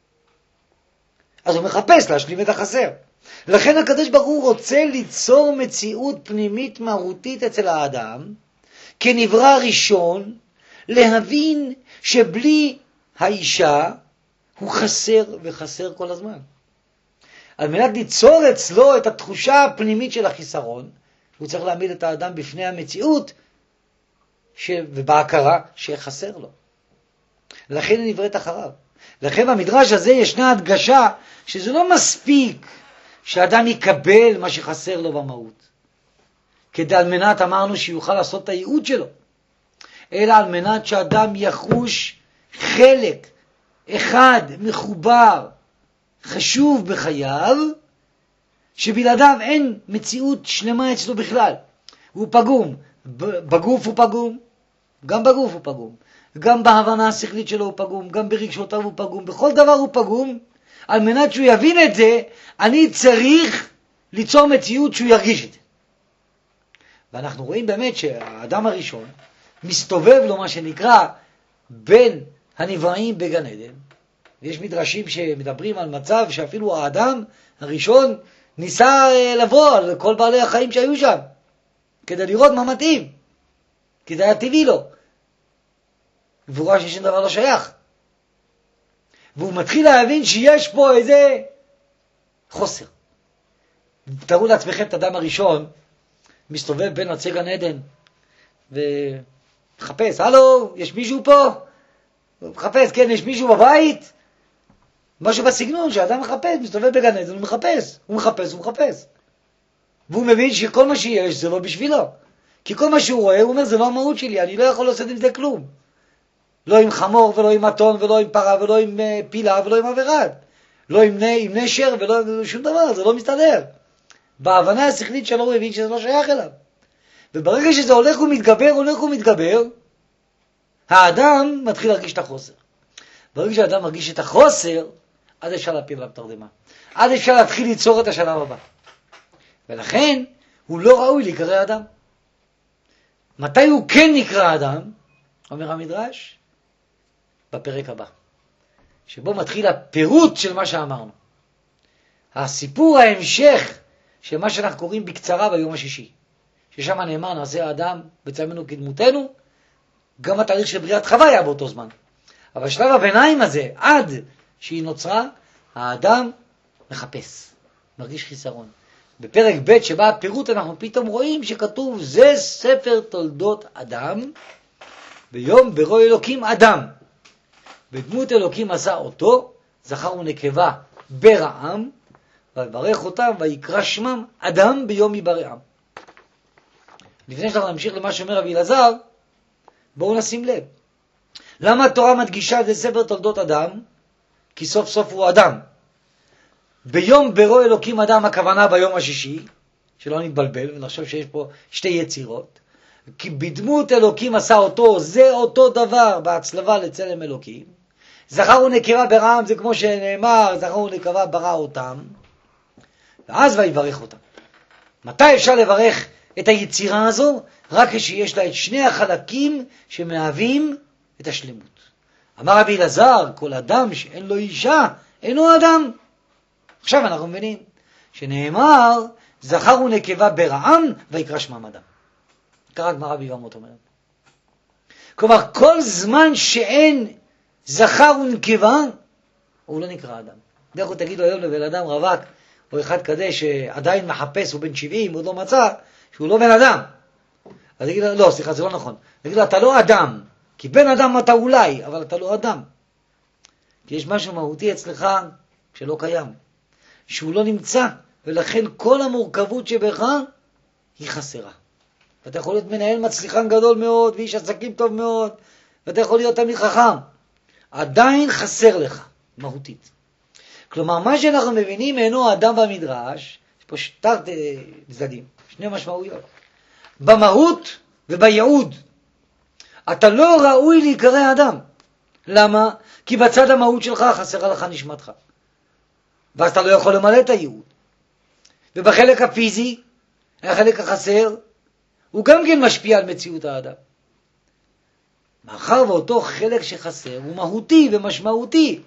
אז הוא מחפש להשלים את החסר. לכן הקדוש ברוך הוא רוצה ליצור מציאות פנימית מהותית אצל האדם, כנברא ראשון, להבין שבלי האישה הוא חסר וחסר כל הזמן. על מנת ליצור אצלו את התחושה הפנימית של החיסרון, הוא צריך להעמיד את האדם בפני המציאות ש... ובהכרה שחסר לו. לכן היא נבראת אחריו. לכן במדרש הזה ישנה הדגשה שזה לא מספיק שאדם יקבל מה שחסר לו במהות. כדי על מנת אמרנו שיוכל לעשות את הייעוד שלו. אלא על מנת שאדם יחוש חלק אחד מחובר חשוב בחייו, שבלעדיו אין מציאות שלמה אצלו בכלל. הוא פגום, בגוף הוא פגום, גם בגוף הוא פגום, גם בהבנה השכלית שלו הוא פגום, גם ברגשותיו הוא פגום, בכל דבר הוא פגום. על מנת שהוא יבין את זה, אני צריך ליצור מציאות שהוא ירגיש את זה. ואנחנו רואים באמת שהאדם הראשון מסתובב לו מה שנקרא בין הנבראים בגן עדן. ויש מדרשים שמדברים על מצב שאפילו האדם הראשון ניסה לבוא על כל בעלי החיים שהיו שם, כדי לראות מה מתאים, כי זה היה טבעי לו. והוא רואה ששום דבר לא שייך. והוא מתחיל להבין שיש פה איזה חוסר. תראו לעצמכם את האדם הראשון, מסתובב בין עצי גן עדן, ומחפש, הלו, יש מישהו פה? הוא מחפש, כן, יש מישהו בבית? משהו בסגנון, שאדם מחפש, מסתובב בגן עדן, הוא מחפש, הוא מחפש, הוא מחפש. והוא מבין שכל מה שיש זה לא בשבילו. כי כל מה שהוא רואה, הוא אומר, זה לא המהות שלי, אני לא יכול לעשות עם זה כלום. לא עם חמור, ולא עם מתון, ולא עם פרה, ולא עם uh, פילה, ולא עם עבירת. לא עם, עם נשר, ולא עם שום דבר, זה לא מסתדר. בהבנה השכלית שלו הוא הבין שזה לא שייך אליו. וברגע שזה הולך ומתגבר, הולך ומתגבר, האדם מתחיל להרגיש את החוסר. ברגע שהאדם מרגיש את החוסר, עד אפשר להפיל עליו תרדמה. עד אפשר להתחיל ליצור את השלב הבא. ולכן, הוא לא ראוי להיקרא אדם. מתי הוא כן נקרא אדם? אומר המדרש, בפרק הבא. שבו מתחיל הפירוט של מה שאמרנו. הסיפור ההמשך של מה שאנחנו קוראים בקצרה ביום השישי. ששם נאמר, נעשה האדם בצלמנו כדמותנו, גם התהליך של בריאת חווה היה באותו זמן. אבל שלב הביניים הזה, עד שהיא נוצרה, האדם מחפש, מרגיש חיסרון. בפרק ב' שבה הפירוט אנחנו פתאום רואים שכתוב, זה ספר תולדות אדם, ביום ברוא אלוקים אדם. בדמות אלוקים עשה אותו, זכר ונקבה ברעם, וברך אותם ויקרא שמם אדם ביום יברעם. לפני שאנחנו נמשיך למה שאומר רבי אלעזר, בואו נשים לב. למה התורה מדגישה את זה ספר תולדות אדם? כי סוף סוף הוא אדם. ביום ברוא אלוקים אדם, הכוונה ביום השישי, שלא נתבלבל ונחשוב שיש פה שתי יצירות. כי בדמות אלוקים עשה אותו, זה אותו דבר בהצלבה לצלם אלוקים. זכר ונקבה ברעם, זה כמו שנאמר, זכר ונקבה ברא אותם. ואז ויברך אותם. מתי אפשר לברך את היצירה הזו? רק כשיש לה את שני החלקים שמהווים את השלמות. אמר רבי אלעזר, כל אדם שאין לו אישה, אינו אדם. עכשיו אנחנו מבינים שנאמר, זכר ונקבה ברעם ויקרא שמם אדם. ככה גמרא ביבמות אומרת. כלומר, כל זמן שאין זכר ונקבה, הוא לא נקרא אדם. דרך הוא תגידו היום לבן אדם רווק, או אחד כזה שעדיין מחפש, הוא בן שבעים, עוד לא מצא, שהוא לא בן אדם. אז תגיד לו, לא, סליחה, זה לא נכון. תגיד לו, אתה לא אדם. כי בן אדם אתה אולי, אבל אתה לא אדם. כי יש משהו מהותי אצלך שלא קיים. שהוא לא נמצא, ולכן כל המורכבות שבך היא חסרה. ואתה יכול להיות מנהל מצליחן גדול מאוד, ואיש עסקים טוב מאוד, ואתה יכול להיות תמיד חכם. עדיין חסר לך, מהותית. כלומר, מה שאנחנו מבינים אינו אדם במדרש, יש פה שתי צדדים, שני משמעויות. במהות ובייעוד. אתה לא ראוי להיקרא אדם. למה? כי בצד המהות שלך חסרה לך נשמתך. ואז אתה לא יכול למלא את הייעוד. ובחלק הפיזי, החלק החסר, הוא גם כן משפיע על מציאות האדם. מאחר ואותו חלק שחסר הוא מהותי ומשמעותי.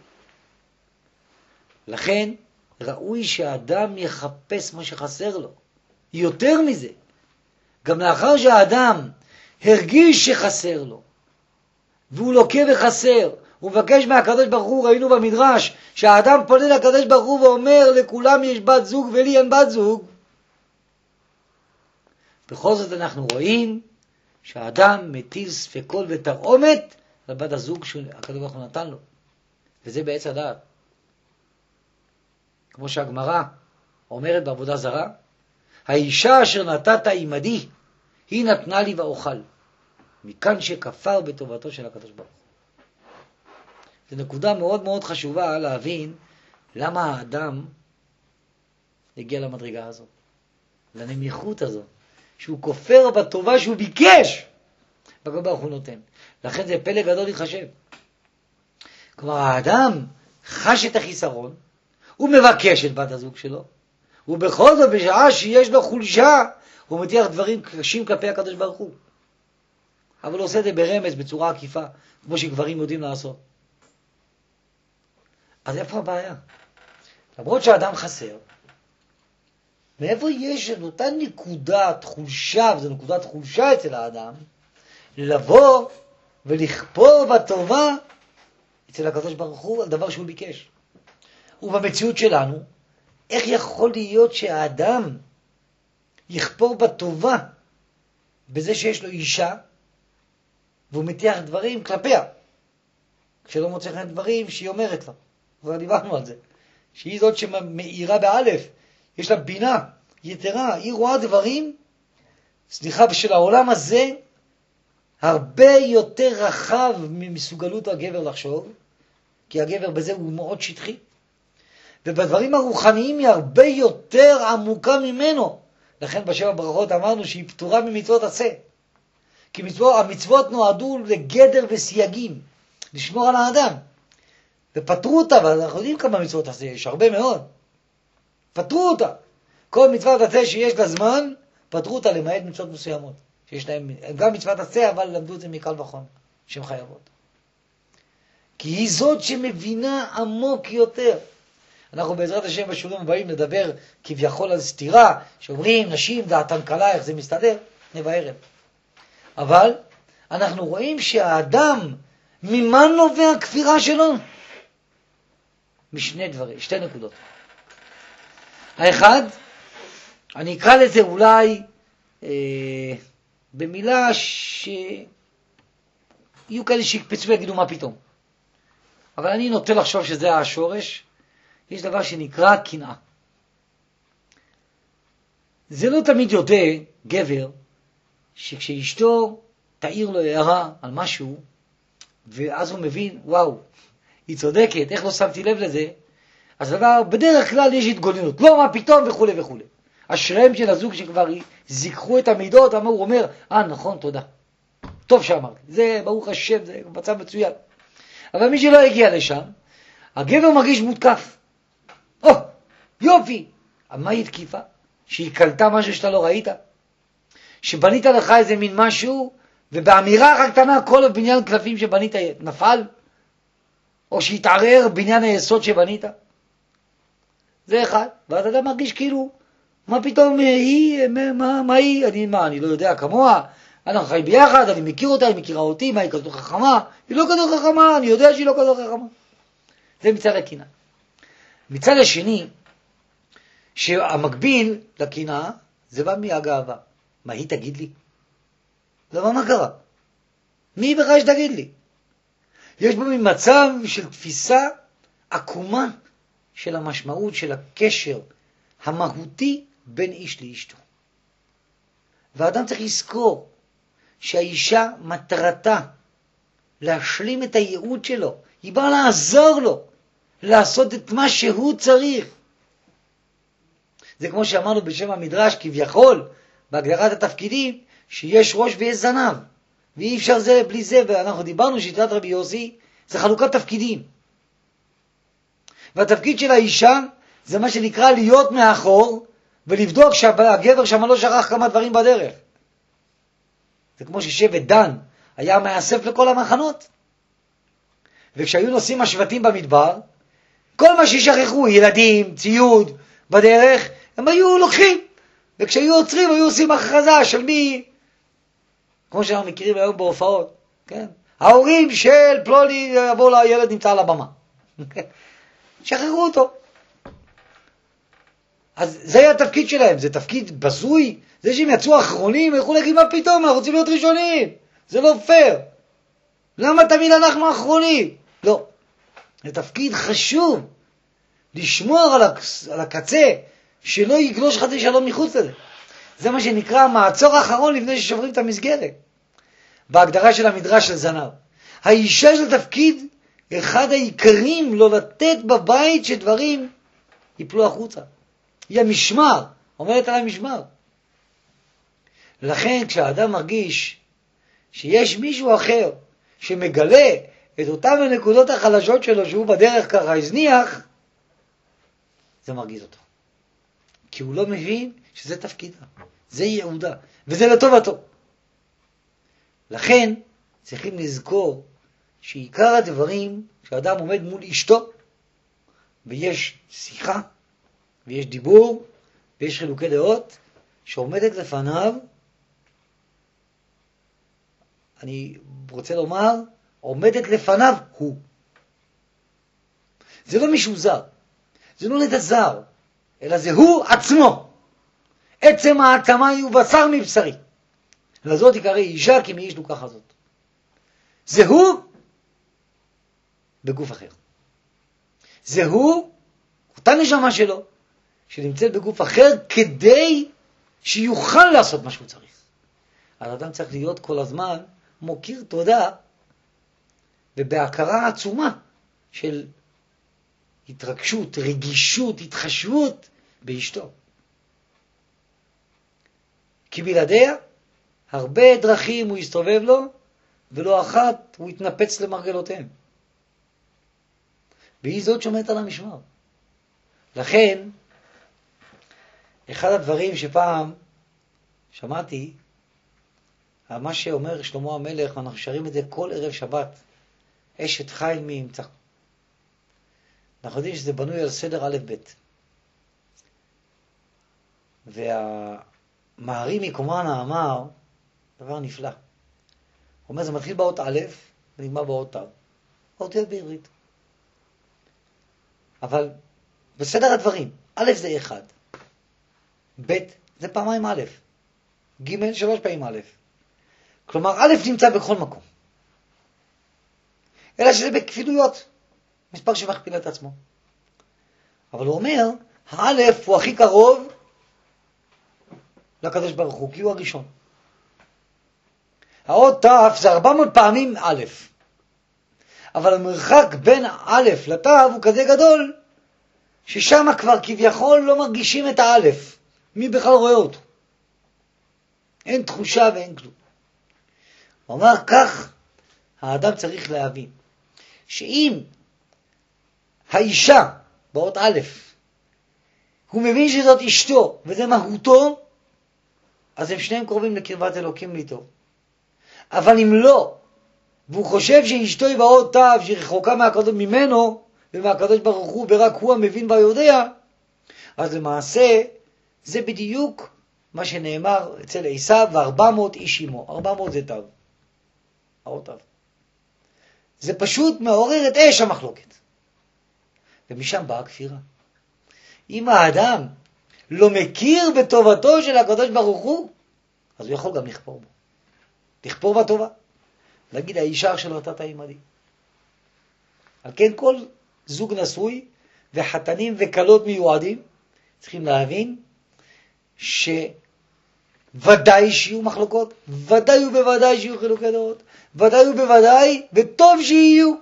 לכן ראוי שהאדם יחפש מה שחסר לו. יותר מזה, גם לאחר שהאדם הרגיש שחסר לו, והוא לוקה וחסר, הוא מבקש מהקדוש ברוך הוא, ראינו במדרש, שהאדם פונה לקדוש ברוך הוא ואומר, לכולם יש בת זוג ולי אין בת זוג. בכל זאת אנחנו רואים שהאדם מטיל ספקות ותרעומת על בת הזוג שהקדוש ברוך הוא נתן לו. וזה בעץ הדעת. כמו שהגמרא אומרת בעבודה זרה, האישה אשר נתת עמדי, היא נתנה לי ואוכל. מכאן שכפר בטובתו של הקדוש ברוך הוא. זו נקודה מאוד מאוד חשובה להבין למה האדם הגיע למדרגה הזאת, לנמיכות הזאת, שהוא כופר בטובה שהוא ביקש, והקדוש ברוך הוא נותן. לכן זה פלא גדול להתחשב. כלומר, האדם חש את החיסרון, הוא מבקש את בת הזוג שלו, ובכל זאת בשעה שיש לו חולשה, הוא מטיח דברים קשים כלפי הקדוש ברוך הוא. אבל הוא עושה את זה ברמז, בצורה עקיפה, כמו שגברים יודעים לעשות. אז איפה הבעיה? למרות שהאדם חסר, מאיפה יש את אותה נקודת חולשה, וזו נקודת חולשה אצל האדם, לבוא ולכפור בטובה אצל הקדוש ברוך הוא על דבר שהוא ביקש. ובמציאות שלנו, איך יכול להיות שהאדם יכפור בטובה בזה שיש לו אישה, והוא מטיח דברים כלפיה. כשלא מוצא חן דברים שהיא אומרת לו. כבר דיברנו על זה. שהיא זאת שמאירה באלף. יש לה בינה יתרה. היא רואה דברים, סליחה, בשל העולם הזה, הרבה יותר רחב ממסוגלות הגבר לחשוב, כי הגבר בזה הוא מאוד שטחי. ובדברים הרוחניים היא הרבה יותר עמוקה ממנו. לכן בשבע ברכות אמרנו שהיא פטורה ממצוות עשה. כי מצוות, המצוות נועדו לגדר וסייגים, לשמור על האדם. ופטרו אותה, ואנחנו יודעים כמה מצוות עשה, יש הרבה מאוד. פטרו אותה. כל מצוות עשה שיש לה זמן, פטרו אותה למעט מצוות מסוימות. שיש להם, גם מצוות עשה, אבל למדו את זה מקל וחומר, שהן חייבות. כי היא זאת שמבינה עמוק יותר. אנחנו בעזרת השם בשיעורים הבאים נדבר כביכול על סתירה, שאומרים נשים דעתן קלה, איך זה מסתדר, נבערב. אבל אנחנו רואים שהאדם, ממה נובע הכפירה שלו? משני דברים, שתי נקודות. האחד, אני אקרא לזה אולי אה, במילה שיהיו כאלה שיקפצו ויגידו מה פתאום. אבל אני נוטה לחשוב שזה השורש. יש דבר שנקרא קנאה. זה לא תמיד יודע גבר שכשאשתו תעיר לו הערה על משהו, ואז הוא מבין, וואו, היא צודקת, איך לא שמתי לב לזה, אז דבר, בדרך כלל יש התגוננות, לא מה פתאום וכו' וכו'. אשריהם של הזוג שכבר זיכרו את המידות, הוא אומר, אה נכון, תודה. טוב שאמרתי, זה ברוך השם, זה מצב מצוין. אבל מי שלא הגיע לשם, הגבר מרגיש מותקף. או, יופי. מה היא תקיפה? שהיא קלטה משהו שאתה לא ראית? שבנית לך איזה מין משהו, ובאמירה רק קטנה כל בניין קלפים שבנית נפל? או שהתערער בניין היסוד שבנית? זה אחד. ואז אתה מרגיש כאילו, מה פתאום היא, מה, מה היא? אני, מה, אני לא יודע כמוה, אנחנו חיים ביחד, אני מכיר אותה, היא מכירה אותי, מה היא כזאת חכמה? היא לא כזאת חכמה, אני יודע שהיא לא כזאת חכמה. זה מצד הקנאה. מצד השני, שהמקביל לקנאה, זה בא מהגאווה. מה היא תגיד לי? למה מה קרה? מי בכלל שתגיד לי? יש בו מצב של תפיסה עקומה של המשמעות של הקשר המהותי בין איש לאשתו. והאדם צריך לזכור שהאישה מטרתה להשלים את הייעוד שלו. היא באה לעזור לו לעשות את מה שהוא צריך. זה כמו שאמרנו בשם המדרש, כביכול, בהגדרת התפקידים, שיש ראש ויש זנב. ואי אפשר זה בלי זה, ואנחנו דיברנו שיטת רבי יוסי, זה חלוקת תפקידים. והתפקיד של האישה זה מה שנקרא להיות מאחור, ולבדוק שהגבר שם לא שכח כמה דברים בדרך. זה כמו ששבט דן היה מאסף לכל המחנות. וכשהיו נוסעים השבטים במדבר, כל מה ששכחו, ילדים, ציוד, בדרך, הם היו לוקחים. וכשהיו עוצרים, היו עושים הכרזה של מי, כמו שאנחנו מכירים היום בהופעות, כן? ההורים של פלוני יבוא לילד נמצא על הבמה. שחררו אותו. אז זה היה התפקיד שלהם, זה תפקיד בזוי, זה שהם יצאו אחרונים, יכולו להגיד מה פתאום, אנחנו רוצים להיות ראשונים, זה לא פייר. למה תמיד אנחנו אחרונים? לא. זה תפקיד חשוב, לשמור על הקצה, שלא יגלוש חצי שלום מחוץ לזה. זה מה שנקרא מעצור האחרון לפני ששוברים את המסגרת. בהגדרה של המדרש של זנב. האישה של תפקיד, אחד העיקרים לא לתת בבית שדברים ייפלו החוצה. היא המשמר, אומרת על המשמר. לכן כשהאדם מרגיש שיש מישהו אחר שמגלה את אותם הנקודות החלשות שלו שהוא בדרך ככה הזניח, זה מרגיז אותו. כי הוא לא מבין שזה תפקידה, זה ייעודה, וזה לטובתו. לכן צריכים לזכור שעיקר הדברים שהאדם עומד מול אשתו, ויש שיחה, ויש דיבור, ויש חילוקי דעות, שעומדת לפניו, אני רוצה לומר, עומדת לפניו הוא. זה לא מישהו זר, זה לא נדע זר, אלא זה הוא עצמו. עצם העצמה הוא בשר מבשרי. לזאת יקרא אישה כי מאיש לוקחה זאת. זה הוא בגוף אחר. זה הוא, אותה נשמה שלו, שנמצאת בגוף אחר כדי שיוכל לעשות מה שהוא צריך. האדם צריך להיות כל הזמן מוקיר תודה ובהכרה עצומה של התרגשות, רגישות, התחשבות באשתו. כי בלעדיה הרבה דרכים הוא יסתובב לו ולא אחת הוא יתנפץ למרגלותיהם. והיא זאת שומעת על המשמר. לכן, אחד הדברים שפעם שמעתי, מה שאומר שלמה המלך, ואנחנו שרים את זה כל ערב שבת, אשת חיל מי ימצא. אנחנו יודעים שזה בנוי על סדר א' ב'. והמערי מקומרנה אמר דבר נפלא. הוא אומר, זה מתחיל באות א' ונגמר באות ת'. האותיות בעברית. אבל בסדר הדברים, א' זה אחד, ב' זה פעמיים א', ג' שלוש פעמים א'. כלומר, א' נמצא בכל מקום. אלא שזה בכפילויות, מספר שמכפיל את עצמו. אבל הוא אומר, האלף הוא הכי קרוב לקדוש ברוך הוא, כי הוא הראשון. האות ת' זה ארבע מאות פעמים א', אבל המרחק בין א' לת' הוא כזה גדול, ששם כבר כביכול לא מרגישים את האלף. מי בכלל רואה אותו? אין תחושה ואין כלום. הוא אומר כך, האדם צריך להבין, שאם האישה באות א', הוא מבין שזאת אשתו וזה מהותו, אז הם שניהם קרובים לקרבת אלוקים איתו. אבל אם לא, והוא חושב שאשתו היא באות ת' שהיא רחוקה מהקדוש ממנו ומהקדוש ברוך הוא ורק הוא המבין ויודע, אז למעשה זה בדיוק מה שנאמר אצל עשיו, וארבע מאות איש עמו. ארבע מאות זה ת', האות ת'. זה פשוט מעורר את אש המחלוקת. ומשם באה הכפירה. אם האדם לא מכיר בטובתו של הקדוש ברוך הוא, אז הוא יכול גם לכפור בו. לכפור בטובה. להגיד, האישה שלו אתה עימדי. על כן כל זוג נשוי וחתנים וקלות מיועדים צריכים להבין שוודאי שיהיו מחלוקות, ודאי ובוודאי שיהיו חילוקי דעות, ודאי ובוודאי וטוב שיהיו.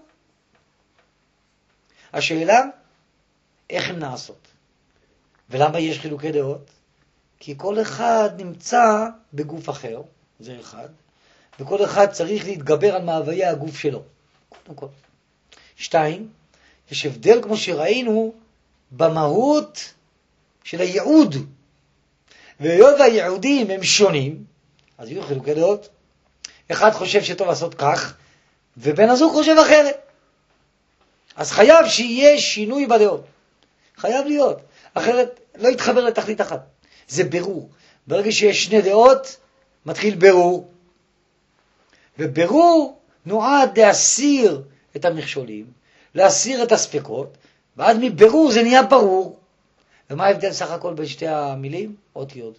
השאלה, איך הם נעשות? ולמה יש חילוקי דעות? כי כל אחד נמצא בגוף אחר, זה אחד, וכל אחד צריך להתגבר על מאוויי הגוף שלו. קודם כל. שתיים, יש הבדל כמו שראינו במהות של הייעוד. והיות והייעודים הם שונים, אז יהיו חילוקי דעות. אחד חושב שטוב לעשות כך, ובן הזוג חושב אחרת. אז חייב שיהיה שינוי בדעות. חייב להיות. אחרת לא יתחבר לתכלית אחת. זה ברור. ברגע שיש שני דעות, מתחיל ברור. וברור נועד להסיר את המכשולים, להסיר את הספקות, ועד מברור זה נהיה ברור. ומה ההבדל סך הכל בין שתי המילים? אות יוד.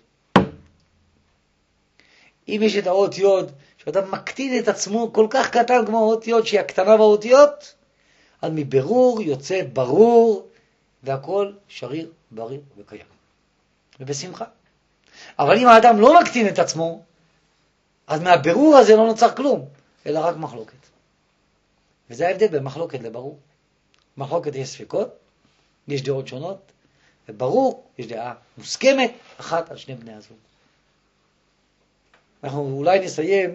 אם יש את האות יוד, שאתה מקטין את עצמו כל כך קטן כמו האות יוד, שהיא הקטנה באותיות, אז מברור יוצא ברור, והכל שריר, בריר וקיים. ובשמחה. אבל אם האדם לא מקטין את עצמו, אז מהברור הזה לא נוצר כלום, אלא רק מחלוקת. וזה ההבדל בין מחלוקת לברור. מחלוקת יש ספקות, יש דעות שונות, וברור יש דעה מוסכמת אחת על שני בני הזוג. אנחנו אולי נסיים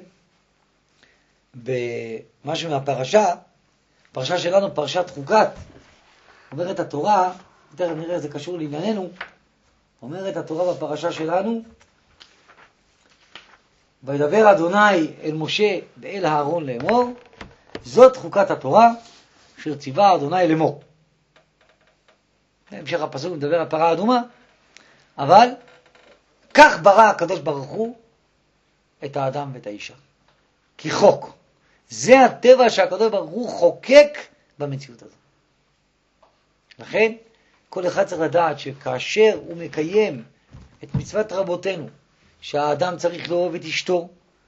במשהו מהפרשה, פרשה שלנו, פרשת חוקת. אומרת התורה, תכף נראה, זה קשור לענייננו, אומרת התורה בפרשה שלנו, וידבר אדוני אל משה ואל אהרון לאמור, זאת חוקת התורה אשר ציווה אדוני לאמור. בהמשך הפסוק מדבר על פרה אדומה, אבל כך ברא הקדוש ברוך הוא את האדם ואת האישה. כי חוק. זה הטבע שהקדוש ברוך הוא חוקק במציאות הזאת. לכן כל אחד צריך לדעת שכאשר הוא מקיים את מצוות רבותינו, שהאדם צריך לאהוב את אשתו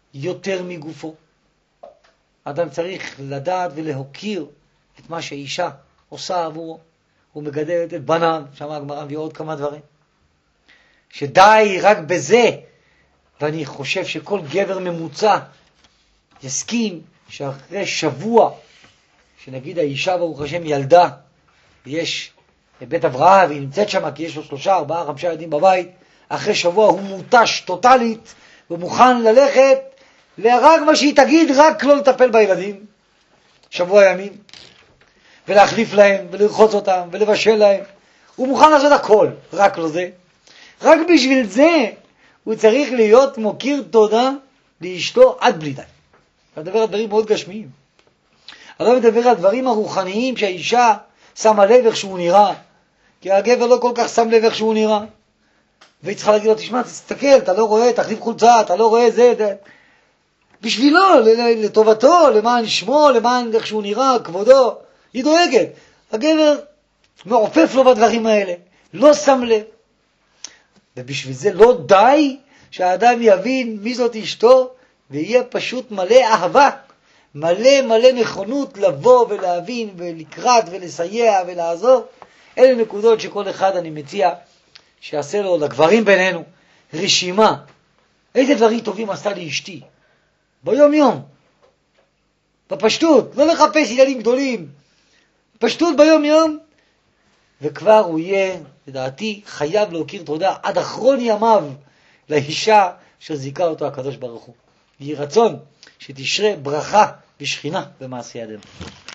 יותר מגופו. אדם צריך לדעת ולהוקיר את מה שהאישה עושה עבורו. הוא מגדלת את בניו, שם הגמרא מביא עוד כמה דברים. שדי רק בזה, ואני חושב שכל גבר ממוצע יסכים שאחרי שבוע, שנגיד האישה ברוך השם ילדה, יש בית הבראה והיא נמצאת שם כי יש לו שלושה, ארבעה, חמישה ילדים בבית, אחרי שבוע הוא מותש טוטלית ומוכן ללכת להרג מה שהיא תגיד, רק לא לטפל בילדים שבוע ימים ולהחליף להם ולרחוץ אותם ולבשל להם. הוא מוכן לעשות הכל, רק לא זה. רק בשביל זה הוא צריך להיות מוקיר תודה לאשתו עד בלי די. אני מדבר על דברים מאוד גשמיים. אני לא מדבר על דברים הרוחניים שהאישה שמה לב איך שהוא נראה, כי הגבר לא כל כך שם לב איך שהוא נראה, והיא צריכה להגיד לו, תשמע, תסתכל, אתה לא רואה, תחליף חולצה, אתה לא רואה זה, זה. בשבילו, לטובתו, למען שמו, למען איך שהוא נראה, כבודו, היא דואגת. הגבר מעופף לו בדברים האלה, לא שם לב. ובשביל זה לא די שהאדם יבין מי זאת אשתו, ויהיה פשוט מלא אהבה, מלא מלא נכונות לבוא ולהבין ולקראת ולסייע ולעזור. אלה נקודות שכל אחד אני מציע שיעשה לו, לגברים בינינו, רשימה. איזה דברים טובים עשתה לי אשתי? ביום יום. בפשטות, לא לחפש ילדים גדולים. פשטות ביום יום. וכבר הוא יהיה, לדעתי, חייב להוקיר תודה עד אחרון ימיו לאישה שזיקה אותו הקדוש ברוך הוא. יהי רצון שתשרה ברכה ושכינה במעשה ידינו.